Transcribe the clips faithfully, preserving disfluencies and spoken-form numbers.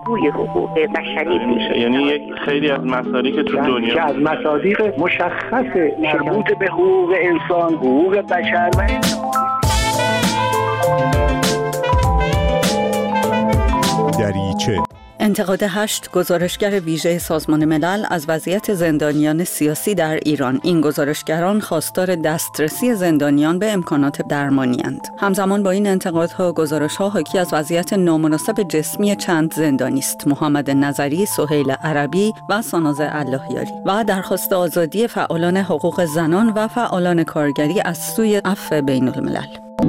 بازگوی حقوق بشری میشه. یعنی یک خیلی از مصادیق که تو دنیا که از مصادیق مشخص مربوط به حقوق انسان، حقوق بشر و دریچه. انتقاد هشت گزارشگر ویژه سازمان ملل از وضعیت زندانیان سیاسی در ایران. این گزارشگران خواستار دسترسی زندانیان به امکانات درمانی اند. همزمان با این انتقادها، گزارش‌ها حاکی از وضعیت نامناسب جسمی چند زندانی است: محمد نظری، سهیل عربی و ساناز اللهیاری، و درخواست آزادی فعالان حقوق زنان و فعالان کارگری از سوی عفو بین الملل.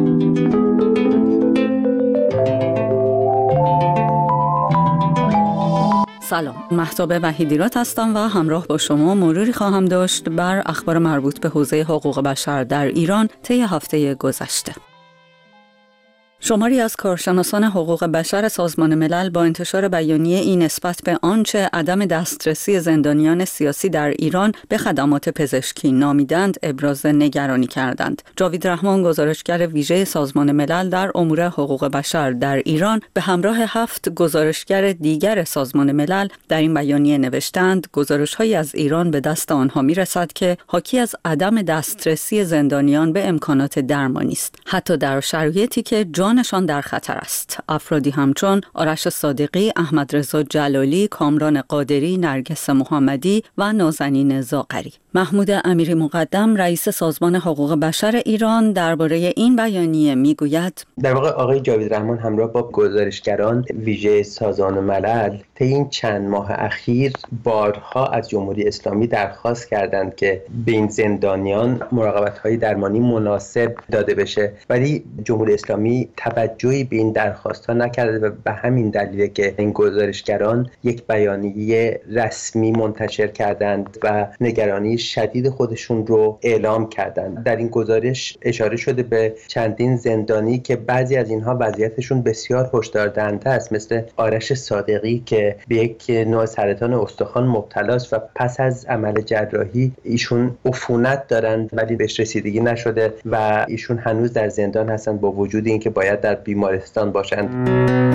سلام، مهتاب وحیدیرات هستم و همراه با شما مروری خواهم داشت بر اخبار مربوط به حوزه حقوق بشر در ایران طی هفته گذشته. شماری از کارشناسان حقوق بشر سازمان ملل با انتشار بیانیه این نسبت به آنچه عدم دسترسی زندانیان سیاسی در ایران به خدمات پزشکی نامیدند ابراز نگرانی کردند. جاوید رحمان، گزارشگر ویژه سازمان ملل در امور حقوق بشر در ایران، به همراه هفت گزارشگر دیگر سازمان ملل در این بیانیه نوشتند گزارش‌هایی از ایران به دست آنها می‌رسد که حاکی از عدم دسترسی زندانیان به امکانات درمانی است، حتی در شرایطی که جان نشان در خطر است. افرادی همچون آرش صادقی، احمد رضا جلالی، کامران قادری، نرگس محمدی و نازنین زاغری. محمود امیری مقدم، رئیس سازمان حقوق بشر ایران، درباره این بیانیه میگوید: در واقع آقای جاوید رحمان همراه با گزارشگران ویژه سازمان ملل طی این چند ماه اخیر بارها از جمهوری اسلامی درخواست کردند که به این زندانیان مراقبت‌های درمانی مناسب داده بشه، ولی جمهوری اسلامی توجهی به این درخواست‌ها نکرده و به همین دلیله که این گزارشگران یک بیانیه رسمی منتشر کردند و نگرانی شدید خودشون رو اعلام کردند. در این گزارش اشاره شده به چندین زندانی که بعضی از اینها وضعیتشون بسیار هشداردهنده است، مثل آرش صادقی که به یک نوع سرطان استخوان مبتلاست و پس از عمل جراحی ایشون عفونت دارند ولی بهش رسیدگی نشده و ایشون هنوز در زندان هستند با وجود اینکه باید در بیمارستان باشند.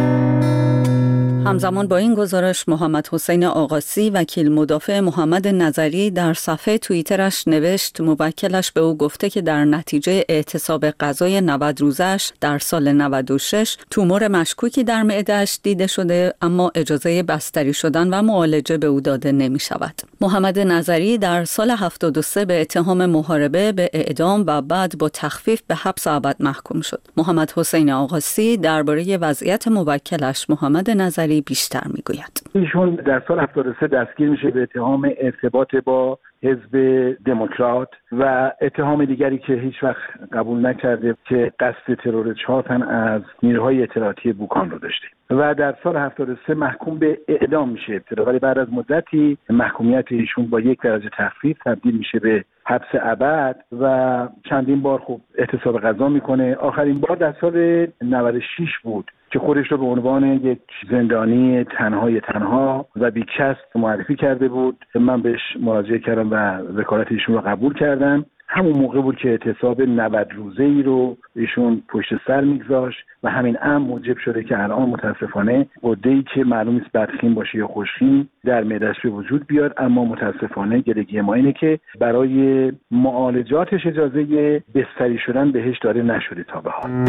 همزمان با این گزارش، محمد حسین آقاسی، وکیل مدافع محمد نظری، در صفحه توییترش نوشت موکلش به او گفته که در نتیجه اعتصاب غذای نود روزش در سال نود و شش تومور مشکوکی در معده‌اش دیده شده، اما اجازه بستری شدن و معالجه به او داده نمی شود. محمد نظری در سال هفتاد و سه به اتهام محاربه به اعدام و بعد با تخفیف به حبس ابد محکوم شد. محمد حسین آقاسی درباره وضعیت موکلش محمد نظری بیشتر میگوید. ایشون در سال هفتاد و سه دستگیر میشه به اتهام ارتباط با حزب دموکرات و اتهام دیگری که هیچ وقت قبول نکرده که قصد ترور چهار تن از نیروهای اطلاعاتی بوکان رو داشته و در سال هفتاد و سه محکوم به اعدام میشه ابتدا، ولی بعد از مدتی محکومیت ایشون با یک درجه تخفیف تبدیل میشه به حبس ابد و چندین بار خوب اعتصاب غذا میکنه. آخرین بار در سال نود و شش بود که خودش رو به عنوان یک زندانی تنهای تنها و بیکس معرفی کرده بود. من بهش مراجعه کردم و وکالت ایشون رو قبول کردم. همون موقع بود که اعتصاب نود روزه ای رو ایشون پشت سر میگذاشت و همین امر موجب شده که الان متاسفانه غده‌ای که معلوم نیست بدخیم باشه یا خوشخیم در معده‌اش به وجود بیاد، اما متاسفانه گلگی ما اینه که برای معالجاتش اجازه بستری شدن بهش داده نشده تا به حال.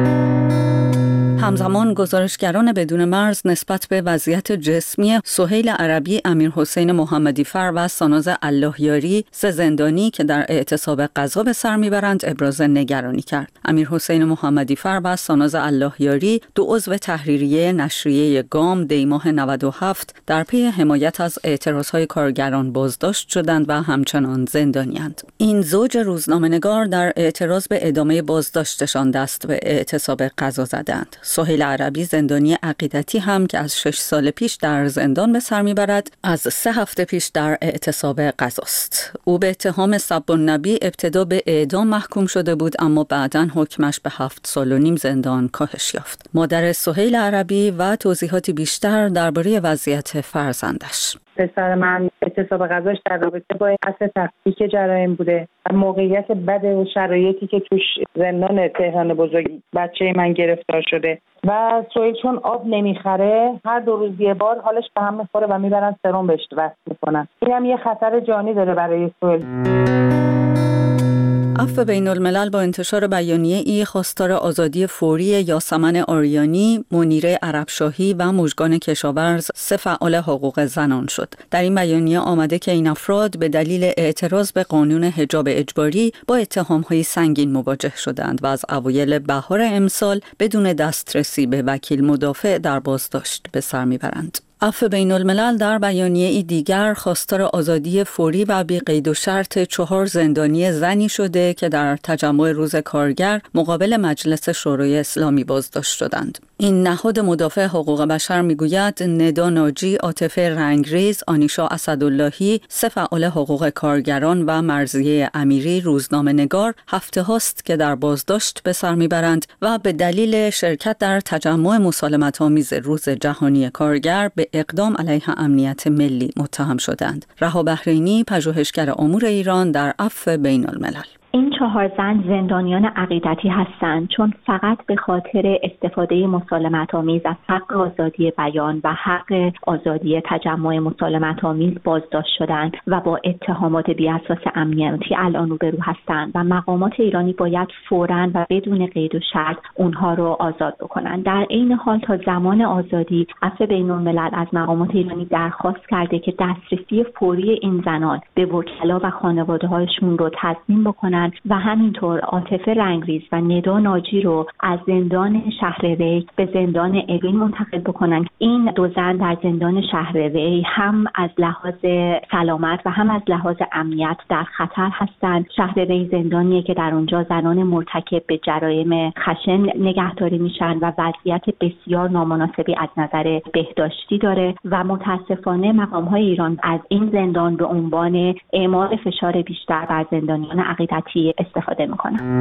همزمان گزارشگران بدون مرز نسبت به وضعیت جسمی سهیل عربی، امیر حسین محمدی فر و ساناز اللهیاری، سه زندانی که در اعتصاب غذا به سر میبرند، ابراز نگرانی کرد. امیر حسین محمدی فر و ساناز اللهیاری، دو عضو تحریریه نشریه گام، دی ماه نود و هفت در پی حمایت از اعتراضهای کارگران بازداشت شدند و همچنان زندانی‌اند. این زوج روزنامه‌نگار در اعتراض به ادامه بازداشتشان دست به اعتصاب غذا زدند. سهیل عربی، زندانی عقیدتی هم که از شش سال پیش در زندان به سر میبرد، از سه هفته پیش در اعتصاب غذاست. او به اتهام سب النبی ابتدا به اعدام محکوم شده بود، اما بعداً حکمش به هفت سال و نیم زندان کاهش یافت. مادر سهیل عربی و توضیحاتی بیشتر درباره وضعیت فرزندش. پسر من اعتصاب غذاش در رابطه با اصل تفکیک جرایم بوده و موقعیت بد و شرایطی که توش زندان تهران بزرگ بچه من گرفتار شده و سهیل چون آب نمیخره هر دو روز یه بار حالش به هم میخوره و میبرن سرم بهش وصل میکنن. این هم یه خطر جانی داره برای سهیل. عفو بین الملل با انتشار بیانیه ای خواستار آزادی فوری یاسمن آریانی، منیره عربشاهی و مژگان کشاورز سه فعال حقوق زنان شد. در این بیانیه آمده که این افراد به دلیل اعتراض به قانون حجاب اجباری با اتهام‌های سنگین مواجه شدند و از اوایل بهار امسال بدون دسترسی به وکیل مدافع در بازداشت به سر میبرند. عفو بین الملل در بیانیه ای دیگر خواستار آزادی فوری و بی قید و شرط چهار زندانی زنی شده که در تجمع روز کارگر مقابل مجلس شورای اسلامی بازداشت شدند. این نهاد مدافع حقوق بشر میگوید ندا ناجی، عاطفه رنگریز، آنیشا اسداللهی، سه فعال حقوق کارگران و مرضیه امیری روزنامه نگار هفته هاست که در بازداشت به سر میبرند و به دلیل شرکت در تجمع مسالمت آمیز روز جهانی کارگر به اقدام علیه امنیت ملی متهم شدند. رها بحرینی، پژوهشگر امور ایران در عفو بین الملل: این چهار زن زندانیان عقیدتی هستند چون فقط به خاطر استفاده مسالمت‌آمیز از حق آزادی بیان و حق آزادی تجمع مسالمت‌آمیز بازداشت شدند و با اتهامات بی‌اساس امنیتی الان روبرو هستند و مقامات ایرانی باید فوراً و بدون قید و شرط اونها رو آزاد بکنند. در این حال تا زمان آزادی عفو بین الملل از مقامات ایرانی درخواست کرده که دسترسی فوری این زنان به وکلا و خانواده‌هاشون رو تضمین بکنند و همینطور عاطفه رنگریز و ندا ناجی رو از زندان شهر ری به زندان اوین منتقل بکنن. این دو زن در زندان شهر ری هم از لحاظ سلامت و هم از لحاظ امنیت در خطر هستند. شهر ری زندانیه که در اونجا زنان مرتکب به جرایم خشن نگهداری میشن و وضعیت بسیار نامناسبی از نظر بهداشتی داره و متاسفانه مقام‌های ایران از این زندان به عنوان اعمال فشار بیشتر بر زندانیان عقیدتی استفاده میکنن.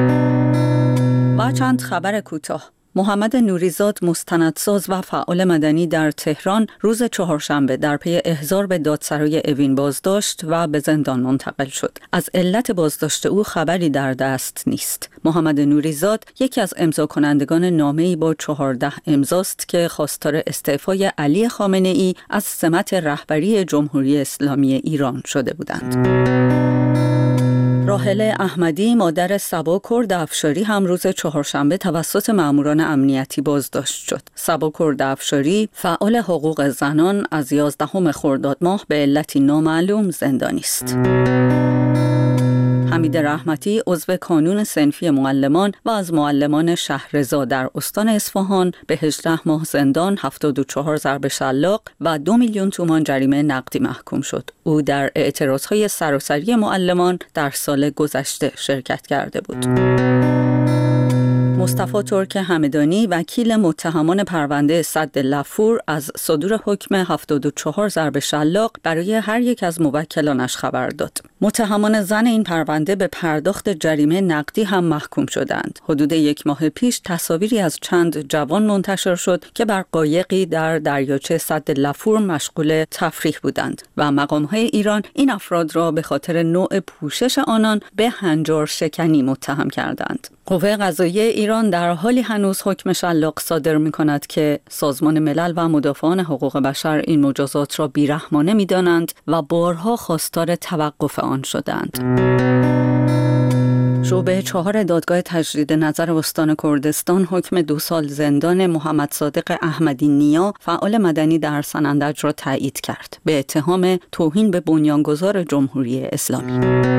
و چند خبر کوتاه. محمد نوریزاد، مستندساز و فعال مدنی در تهران، روز چهارشنبه در پی احضار به دادسرای اوین بازداشت و به زندان منتقل شد. از علت بازداشت او خبری در دست نیست. محمد نوریزاد یکی از امضا کنندگان نامه‌ای با چهارده امضاست که خواستار استعفای علی خامنه‌ای از سمت رهبری جمهوری اسلامی ایران شده بودند. راحله احمدی، مادر صبا کرد افشاری، هم روز چهارشنبه توسط ماموران امنیتی بازداشت شد. صبا کرد افشاری، فعال حقوق زنان، از یازدهم خرداد ماه به علتی نامعلوم زندانی است. حمید رحمتی، عضو کانون صنفی معلمان و از معلمان شهرضا در استان اصفهان، به هجده ماه زندان، هفتاد و چهار ضرب شلاق و دو میلیون تومان جریمه نقدی محکوم شد. او در اعتراضهای سراسری معلمان در سال گذشته شرکت کرده بود. مصطفی ترک همدانی، وکیل متهمان پرونده سد لفور، از صدور حکم هفتاد و چهار ضرب شلاق برای هر یک از موکلانش خبر داد. متهمان زن این پرونده به پرداخت جریمه نقدی هم محکوم شدند. حدود یک ماه پیش تصاویری از چند جوان منتشر شد که بر قایقی در دریاچه سد لفور مشغول تفریح بودند و مقام‌های ایران این افراد را به خاطر نوع پوشش آنان به هنجار شکنی متهم کردند. قوه قضاییه ایران در حالی هنوز حکم شلاق صادر می‌کند که سازمان ملل و مدافعان حقوق بشر این مجازات را بیرحمانه می‌دانند و بارها خواستار توقف آن شدند. شعبه چهار دادگاه تجدید نظر استان کردستان حکم دو سال زندان محمد صادق احمدی نیا، فعال مدنی در سنندج را تایید کرد به اتهام توهین به بنیانگذار جمهوری اسلامی.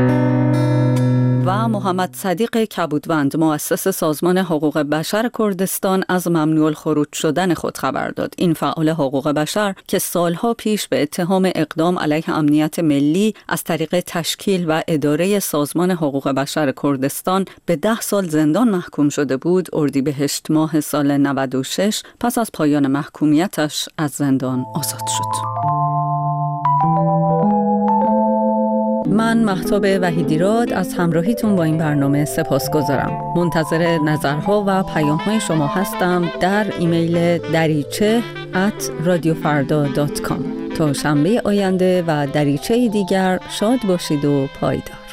و محمد صدیق کبودوند، مؤسس سازمان حقوق بشر کردستان، از ممنوع الخروج شدن خود خبر داد. این فعال حقوق بشر که سالها پیش به اتهام اقدام علیه امنیت ملی از طریق تشکیل و اداره سازمان حقوق بشر کردستان به ده سال زندان محکوم شده بود، اردیبهشت ماه سال نود و شش پس از پایان محکومیتش از زندان آزاد شد. من مهتاب وحیدیراد از همراهیتون با این برنامه سپاسگزارم. منتظر نظرها و پیام‌های شما هستم در ایمیل دریچه ات رادیو فردا دات کام. تا شنبه آینده و دریچه دیگر شاد باشید و پایدار.